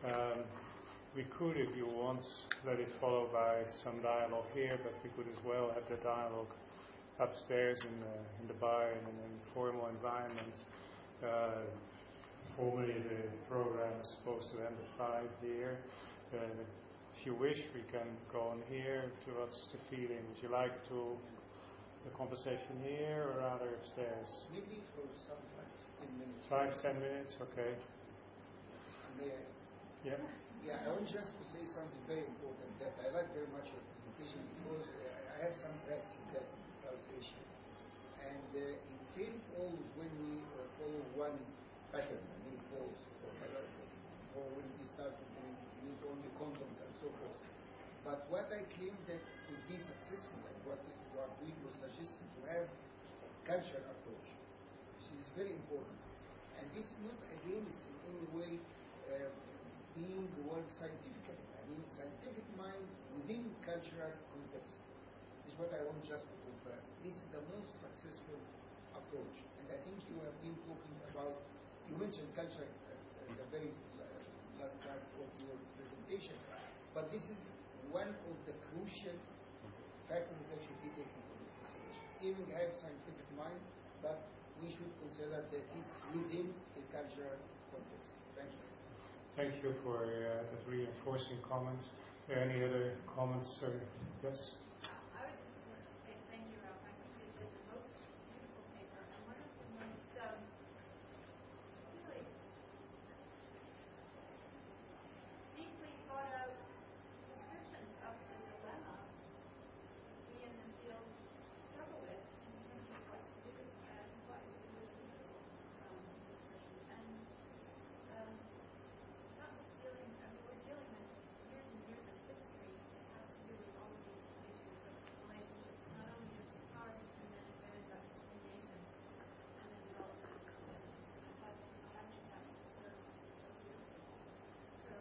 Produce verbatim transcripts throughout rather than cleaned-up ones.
Um, we could, if you want, let it follow by some dialogue here, but we could as well have the dialogue upstairs in the, in the bar in an informal environment. Uh, formally, the program is supposed to end at five here. Uh, if you wish, we can go on here. To what's the feeling? Would you like to the conversation here or rather upstairs? Maybe for some like ten minutes. Five, ten minutes, okay. Yeah. Yeah. Yeah, I want just to say something very important that I like very much your presentation because uh, I have some friends in that in South Asia. And uh, it failed always when we uh, follow one pattern, I mean, false or whatever, or when we start to use only condoms and so forth. But what I claim that to be successful, and what, what we were suggesting, to have a cultural approach, which is very important. And this is not against in any way uh, being the word scientific. I mean, scientific mind within cultural context is what I want just to confirm. This is the most successful approach. And I think you have been talking about, you mentioned culture at, at the very last part of your presentation, but this is one of the crucial factors that should be taken into consideration. Even have scientific mind, but we should consider that it's within the cultural context. Thank you. Thank you for uh, the reinforcing comments. Are there any other comments? Or yes? I would just want to say thank you, Ralph. I think this is the most beautiful paper and one of the most um, really deeply thought out descriptions of the dilemma we in the field struggle with in terms of what to do as what is a really beautiful um, description. And um, not just dealing, I mean, we're dealing with years and years of history that have to do with all of these issues of relationships, not only of power between men and women, but between nations and then development. But having that so, so beautiful. So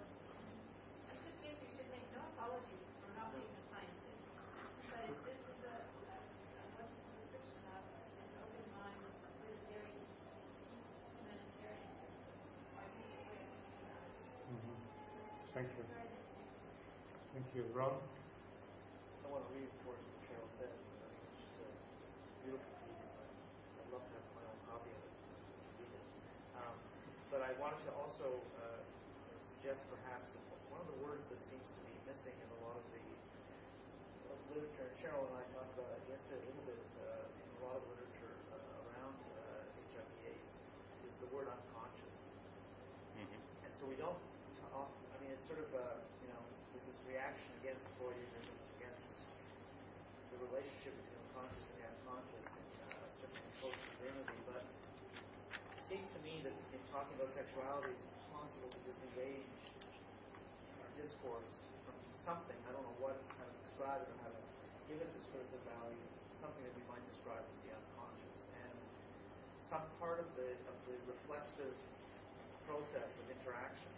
I just think we should make no apologies for not being a scientist. But if this is a, a, a wonderful description of an open mind with a very deep humanitarian artistic way of thinking about it. Mm-hmm. Thank you. Thank you. Ron? I want to reinforce what Cheryl said. I think it's just a beautiful piece. I'd love to have my own copy of it so I can read it. Um, but I wanted to also uh, suggest perhaps that one of the words that seems to be missing in a lot of the uh, literature, and Cheryl and I talked about it yesterday a little bit, uh, in a lot of literature uh, around uh, H I V AIDS, is the word unconscious. Mm-hmm. And so we don't talk, I mean, it's sort of, uh, you know, there's this reaction against Freudianism, against the relationship between the conscious and the unconscious, and uh, certainly post-modernity, but it seems to me that in talking about sexuality, it's impossible to disengage our discourse from something, I don't know what, how to describe it or how to give it discursive value, something that we might describe as the unconscious, and some part of the, of the reflexive process of interaction,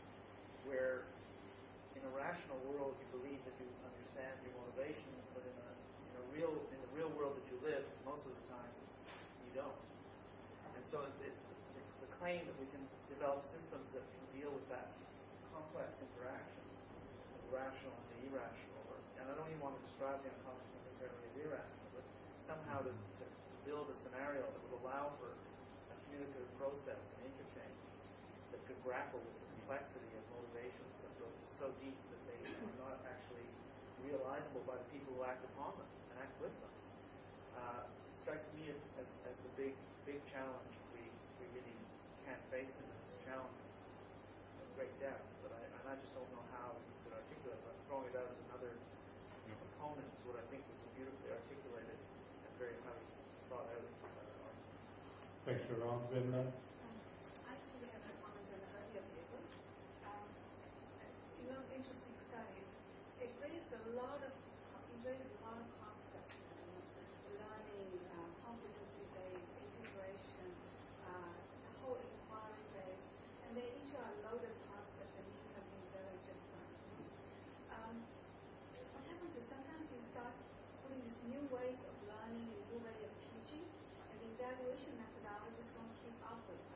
where in a rational world you believe that you understand your motivations, but in a, in a real in the real world that you live, most of the time you don't. And so it, it, the, the claim that we can develop systems that can deal with that complex interaction of the rational and the irrational, or, and I don't even want to describe the unconscious necessarily as irrational, but somehow to, to, to build a scenario that would allow for a communicative process and interchange that could grapple with the complexity of motivations that go so deep that they are not actually realizable by the people who act upon them and act with them. Uh, strikes me as, as, as the big big challenge we, we really can't face it. It's a challenge of great depth, but I, and I just don't know how you could articulate it. I'm throwing it out as another component to what I think was a beautifully articulated and very highly thought out uh, argument. Thank you, Ron. Linda? I actually have a comment on the earlier paper. Um, you know, interesting studies. It raised a lot of it raised a lot of concepts, you know, learning, uh, competency-based, integration, uh, the whole inquiry phase, and they each are loaded concepts that mean something very different. Um, what happens is sometimes we start putting these new ways of learning, a new way of teaching, and the evaluation methodologies don't keep up with it.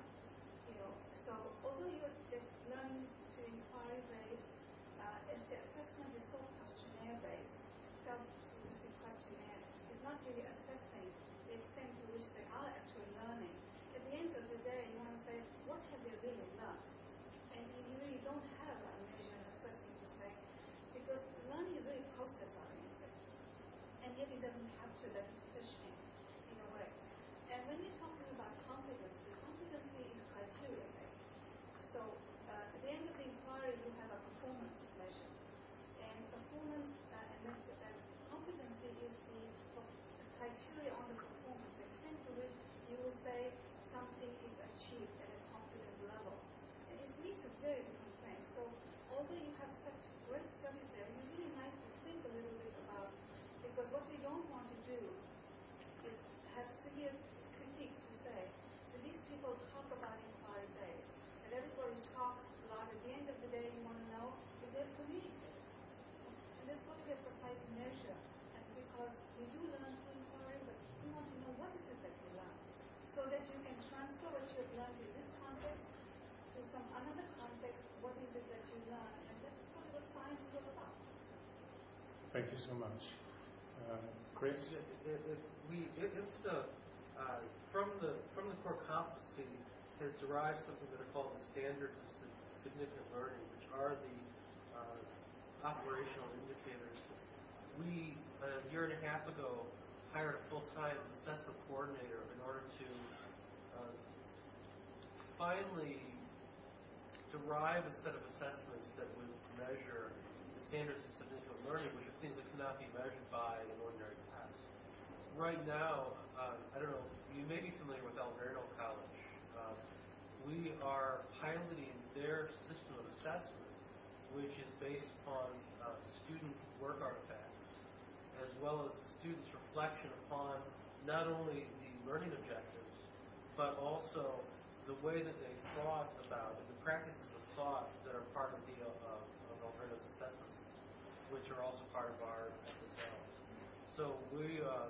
really assessing the extent to which they are actually learning. At the end of the day, you want to say, what have they really learned? And you really don't have a measure and assessment to say, because learning is very process-oriented, and yet it doesn't capture that institution in a way. And when you're talking about competency, competency is criteria-based. So uh, at the end of the inquiry, you have a performance measure. And performance uh, and then, uh, competency is the, the criteria on the performance, the extent to which you will say something is achieved at a competent level. And it's really a very different thing. So although you have such great studies there, it's really nice to think a little bit about, because what we don't want to do is have severe critiques to say that these people talk about inquiry days, that everybody talks a lot. At the end of the day, you want to know if they're communicators. And there's got to be a precise measure. And because we do learn through inquiry, but we want to know what is it that we learn, so that you can transfer what you have learned in this context to some another context. What is it that you learn? And that's sort of what science is all about. Thank you so much. Uh, Chris? It, it, it, we, it, it's uh, uh, from the from the core competency has derived something that are called the standards of significant learning, which are the uh, operational indicators. We uh, a year and a half ago hired a full-time assessment coordinator in order to uh, finally derive a set of assessments that would measure the standards of significant learning, which are things that cannot be measured by an ordinary test. Right now, uh, I don't know, you may be familiar with Alverno College. Uh, we are piloting their system of assessment, which is based upon uh, student work artifacts, as well as the students' reflection upon not only the learning objectives, but also the way that they thought about and the practices of thought that are part of the uh, of Alverno's assessment system, which are also part of our S S Ls. So we uh,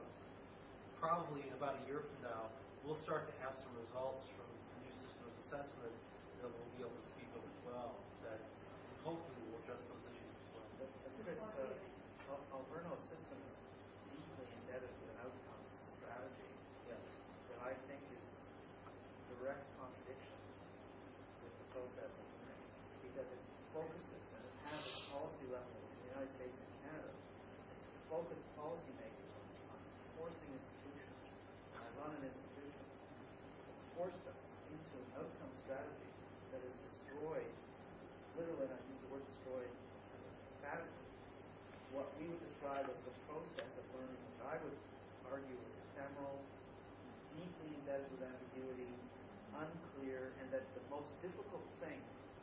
probably in about a year from now, we'll start to have some results from the new system of assessment that we'll be able to speak of as well, that hopefully will address those issues as well. But, but Chris, uh, Al- Alverno's system is deeply embedded with an outcomes strategy Yes. that I think is direct contradiction with the process of learning, because it focuses, and it has a policy level in the United States and Canada, it's focused policymakers on, on forcing institutions. I run an institution that forced us into an outcome strategy that has destroyed, literally, and I use the word destroyed as emphatically, what we would describe as the process of learning, which I would argue is ephemeral, deeply embedded with ambiguity, unclear, and that the most difficult thing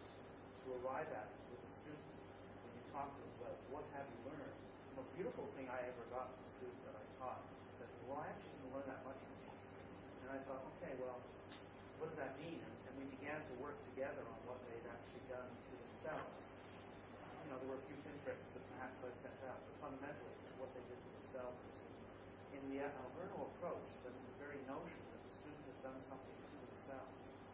to arrive at with a student when you talk to them about what have you learned, the most beautiful thing I ever got from a student that I taught said, well, I actually didn't learn that much from you. And I thought, okay, well, what does that mean? And, and we began to work together on what they'd actually done to themselves. You know, there were a few pinpricks that perhaps I sent out, but fundamentally, what they did to themselves was in the Alverno approach, the, the very notion that the student has done something to themselves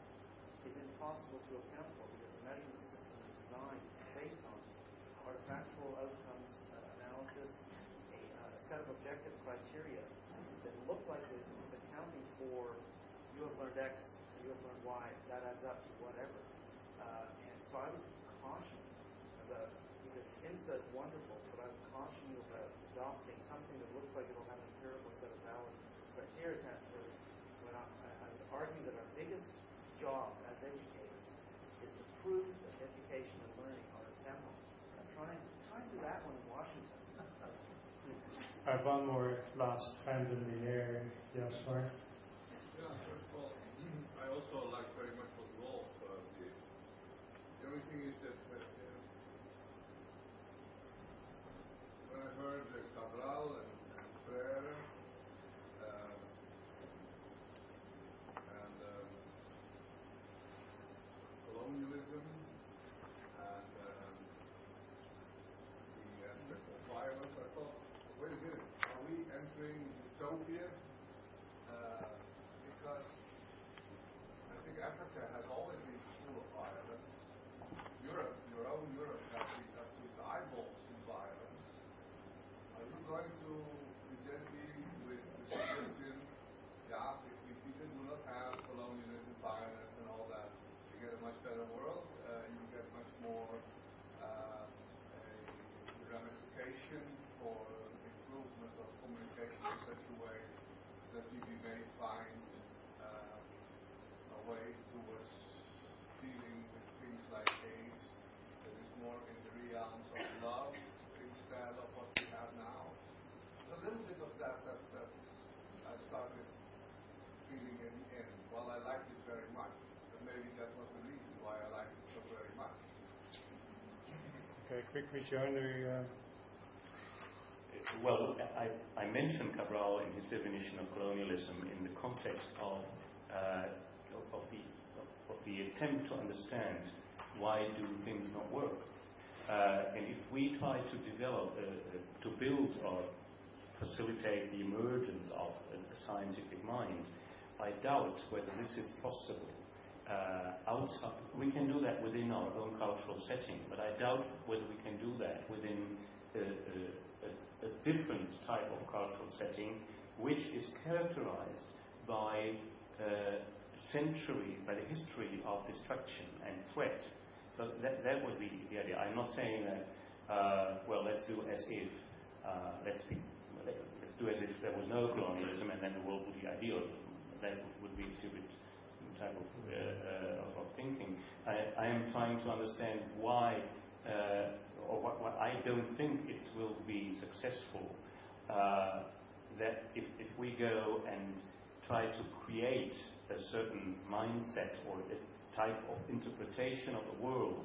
is impossible to account for, because the measurement system is designed based on artifactual outcomes uh, analysis, a, uh, a set of objective criteria that look like it is accounting for you have learned X, you have learned Y, that adds up to whatever. Uh, and so I would caution about, because INSA is wonderful, but I would caution you about adopting something that looks like it will have an empirical set of valid criteria attached to it. When I, I, I would argue that our biggest job as educators is to prove that education and learning are ephemeral. Try and, try and do that one in Washington. I have one more last hand in the air. Yes, Mark? Yeah, first of all, I also like very much what Rolf uh, did. The only thing is that, that uh, when I heard uh, Cabral and, and Freire um, and um, colonialism and um, the aspect of violence, I thought, wait a minute, are we entering utopia? Uh, because I think Africa has always been full of violence. Europe, your own Europe, has been up to its eyeballs in violence. Are you going to present me of communication in such a way that we may find uh, a way towards dealing with things like AIDS that is more in the realms of love instead of what we have now. A little bit of that that, that I started feeling in the end. Well, I liked it very much, but maybe that was the reason why I liked it so very much. Okay, quickly, Joiner. Uh, Well, I, I mentioned Cabral in his definition of colonialism in the context of uh, of, the, of, of the attempt to understand why do things not work. Uh, and if we try to develop, uh, uh, to build or facilitate the emergence of a, a scientific mind, I doubt whether this is possible. Uh, outside, we can do that within our own cultural setting, but I doubt whether we can do that within a, a, a, a different type of cultural setting, which is characterized by uh, century, by the history of destruction and threat. So that, that was the, the idea. I'm not saying that, uh, well, let's do as if, uh, let's, be, let's do as if there was no colonialism and then the world would be ideal. That would be a stupid type of, uh, uh, of thinking. I, I am trying to understand why, uh, or what, what I don't think it will be successful, uh, that if, if we go and try to create a certain mindset or a type of interpretation of the world,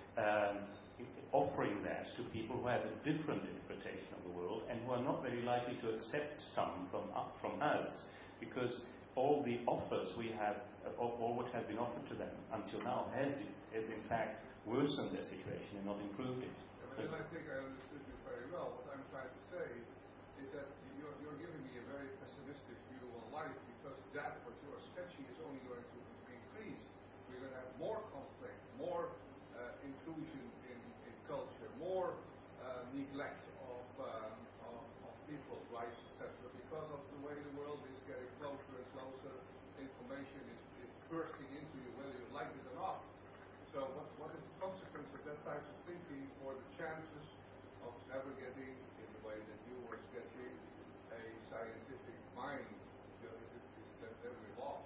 um, offering that to people who have a different interpretation of the world and who are not very likely to accept some from, uh, from us, because all the offers we have, or, or what has been offered to them until now, has, has in fact worsened their situation and not improved it. Yeah, but then I think I understood you very well. What I'm trying to say is that you're, you're giving me a very pessimistic view on life, because that what you are sketching is only going to increase. We're going to have more conflict, more uh, inclusion in, in culture, more uh, neglect of, um, of, of people's rights, et cetera, because of the way the world is getting closer and closer. Information is, is bursting into you, whether you like it or not. So what, what is the consequence of that type of thinking for the chances of ever getting, in the way that you were sketching, a scientific mind? You know, is, it, is that every law?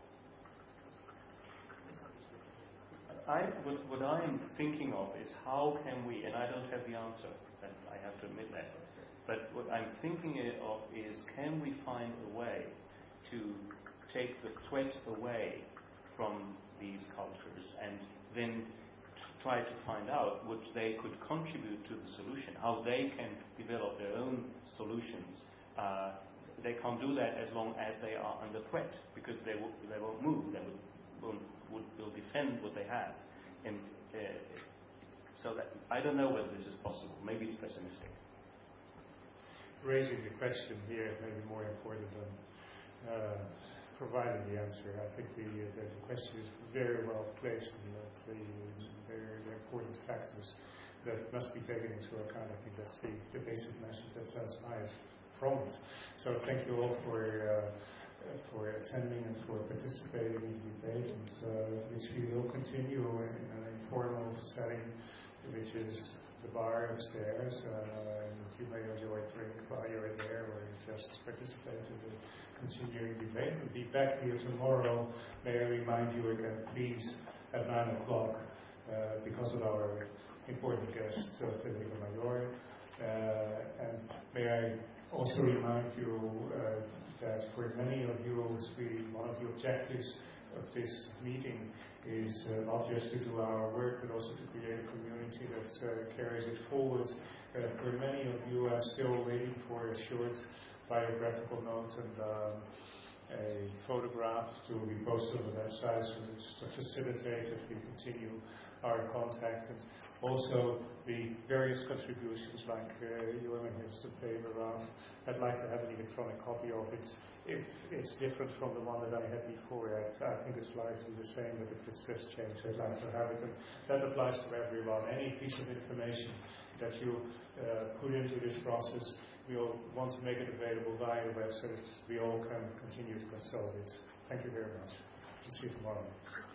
I, what, what I'm thinking of is how can we, and I don't have the answer, and I have to admit that, but what I'm thinking of is, can we find a way to take the threat away from these cultures and then try to find out which they could contribute to the solution, how they can develop their own solutions. Uh, they can't do that as long as they are under threat, because they, will, they won't move, they will, won't, would, will defend what they have. And uh, so that, I don't know whether this is possible. Maybe it's pessimistic. Raising the question here may be more important than uh, providing the answer. I think the, the, the question is very well placed, and that the, there are important factors that must be taken into account. I think that's the, the basic message that sounds nice from it. So thank you all for uh, for attending and for participating in the debate, and uh, which we will continue in an informal setting, which is the bar upstairs, uh, and you may enjoy a drink while you're in there, or just participate in the continuing debate. We'll be back here tomorrow. May I remind you again, please, at nine o'clock, uh, because of our important guest, uh, Federico Mayor. Uh, and may I also remind you uh, that for many of you, one of the objectives of this meeting is uh, not just to do our work, but also to create a community that uh, carries it forward. Uh, for many of you, I'm still waiting for a short biographical note and um, a photograph to be posted on the website, so it's to facilitate as we continue our contact, and also the various contributions like uh, you and the paper of. I'd like to have an electronic copy of it. If it's different from the one that I had before, I, I think it's largely the same, but if it's just changed, I'd like to have it. And that applies to everyone. Any piece of information that you uh, put into this process, we'll want to make it available via the website so we all can continue to consult it. Thank you very much. See you tomorrow.